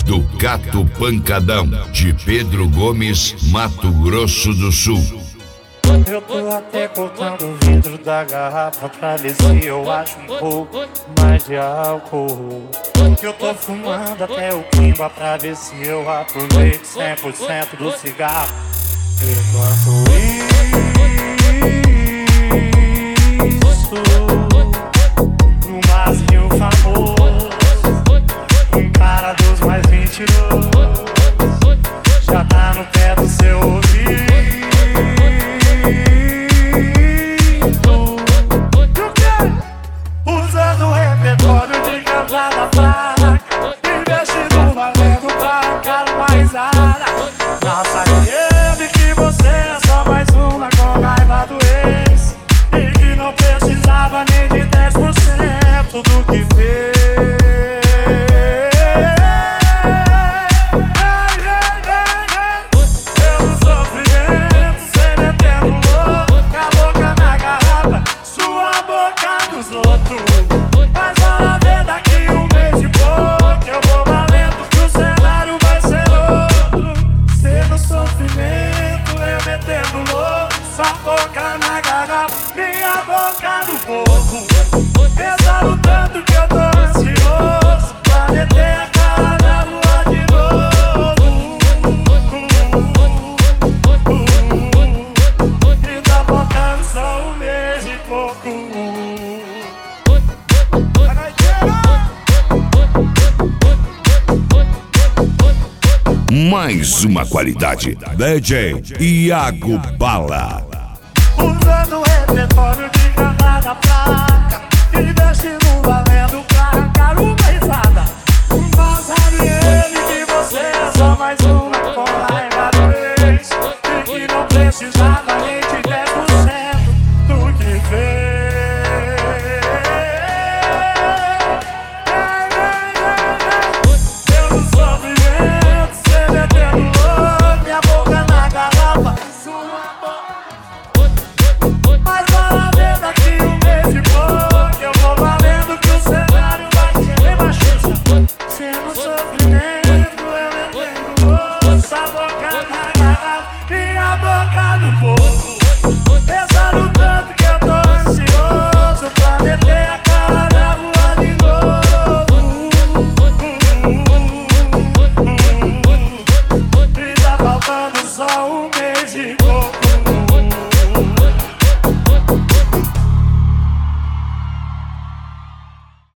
do Cato Pancadão, de Pedro Gomes, Mato Grosso do Sul. Eu tô até cortando o vidro da garrafa pra ver se eu acho um pouco mais de álcool. Que eu tô fumando até o pimba pra ver se eu aproveito 100% do cigarro. Enquanto isso, no barzinho famoso, um cara dos mais mentirosos já tá no pé do seu ouvido. Usando o repertório de casada fraca, investindo valendo pra calmar a risada. Não sabia que você é só mais uma com raiva do ex, e que não precisava nem de 10% do que fez. Eu no sofrimento, cê metendo louco, com a boca na garrafa, sua boca nos outros. Mas olha ver daqui um mês e pouco, eu vou valendo que o cenário vai ser outro. Cê no sofrimento, eu metendo louco, sua boca na garrafa, minha boca no fogo. Pesado tanto que eu tô ansioso pra meter a cara na lua de novo. E tá faltando só um mês e pouco. Mais uma qualidade, DJ Iago Bala. Usando o repertório de camada fraca, investindo